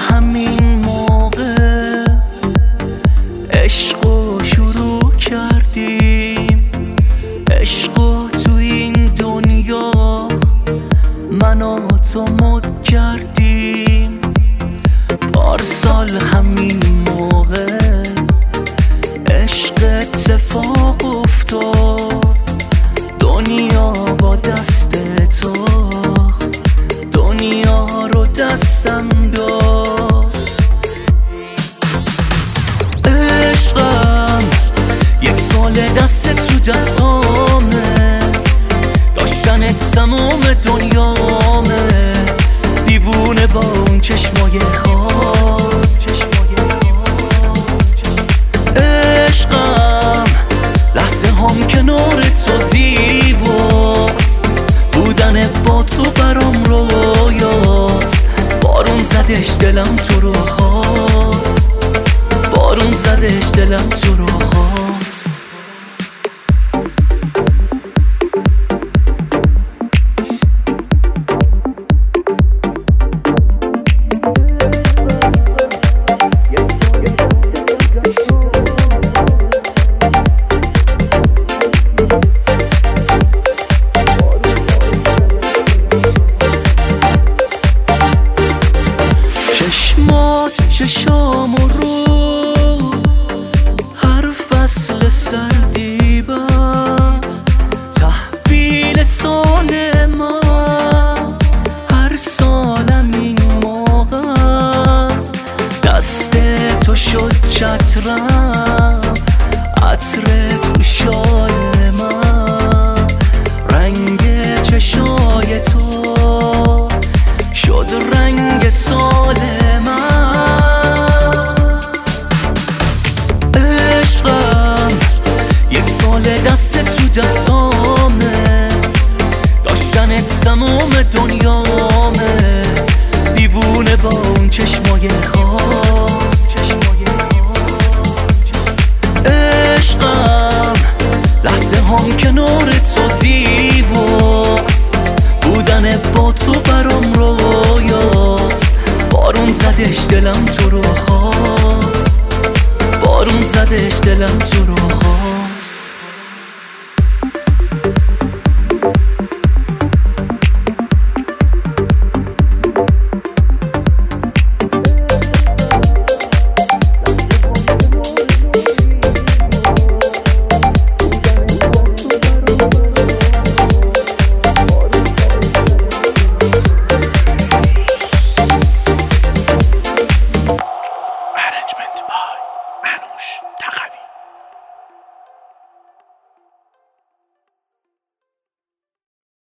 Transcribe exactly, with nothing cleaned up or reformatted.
همین موقع عشقو شروع کردیم، عشقو تو این دنیا من و تو مد کردیم. پارسال همین موقع عشق اتفاق افتاد، دنیا با دست تو دنیا رو دستم داد. عشقم یک سال دست تو دستامه، داشتنت تمام دنیامه، دیوونه با اون چشمای خاص. عشقم لحظه هم کنار تو زیباست، بودنت با تو برام رویاست. بارون زدش دلم تو رو خواست، بارون زدش دلم تو رو خواست. چشمات چشام رو هر فصل سردی بست، تحویل سال من هر سالم این موقع است. دست تو شد چترم، عطر تو شال من، رنگ چشای تو شد رنگ سال من. عشقم یک سال دست تو دستامه، داشتنت تمام دنیامه، دیوونه با اون چشمای خاص. عشقم لحظه هم کنار تو زیباست، بودنت با تو برام رویاست. بارون زدش دلم تو رو خواست، بارون زدش دلم تو رو خواست.